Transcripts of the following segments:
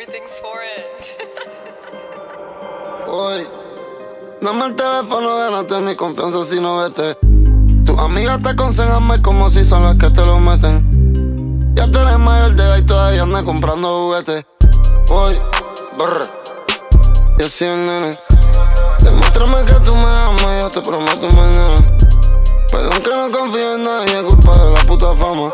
everything for it. Hoy, dame el teléfono, gánate mi confianza si no vete. Tus amigas te aconsejan mal como si son las que te lo meten. Ya tú eres mayor de edad y todavía andas comprando juguetes. Hoy, brr, yo soy el nene. Demuéstrame que tú me amas, yo te prometo mañana. Perdón que no confío en nadie, culpa de la puta fama.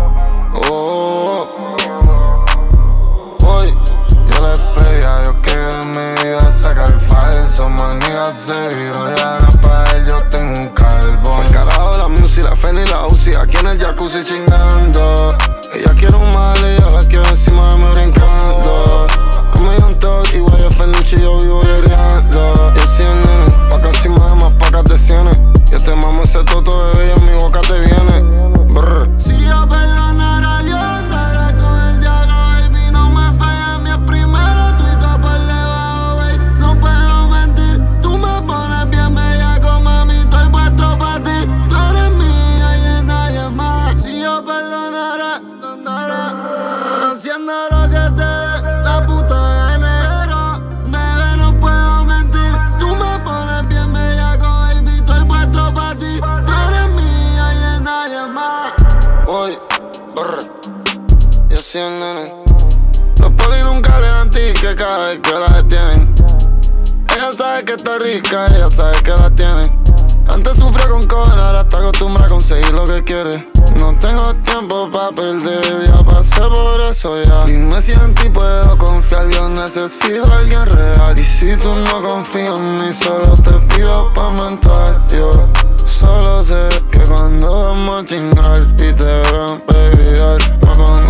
Hoy, yo les pedí a Dios que de mi vida saca el falso. Manía se viró y ahora pa' él yo tengo un carbón. El carajo, la music, la Feni y la Uzi, aquí en el jacuzzi chingando. Ella quiere un mal y yo la quiero encima de mí brincando. Como Young Thug, igual yo Fenucci, yo vivo guerreando. Yo soy el nene, pa' casi más de más pacas de cienes. Yo te mamo ese toto, bebé, y en mi boca te viene. Brr. Si yo perdonara, yo andaré con el diablo, baby. No me falles, mi primero, tuito por debajo, baby. No puedo mentir, tú me pones bien bellaco, mami. Estoy puesto pa' ti, tú eres mía y de nadie más. Si yo perdonara, andaré haciendo lo que te dé la puta gana. Pero, bebé, no puedo mentir, tú me pones bien bellaco, baby. Estoy puesto pa' ti, tú eres mía y de nadie más. Hoy, brr, yo soy el nene. Los polis nunca le dan ticket cada vez que la detienen. Ella sabe que está rica, ella sabe que la tiene. Antes sufría con cojones, ahora está acostumbrada a conseguir lo que quiere. No tengo tiempo pa' perder, ya pasé por eso ya. Dime si en ti puedo confiar, yo necesito a alguien real. Y si tú no confías en mí, solo te pido pa' mentir. Yo solo sé que cuando vamos a chingar y te veo baby, no con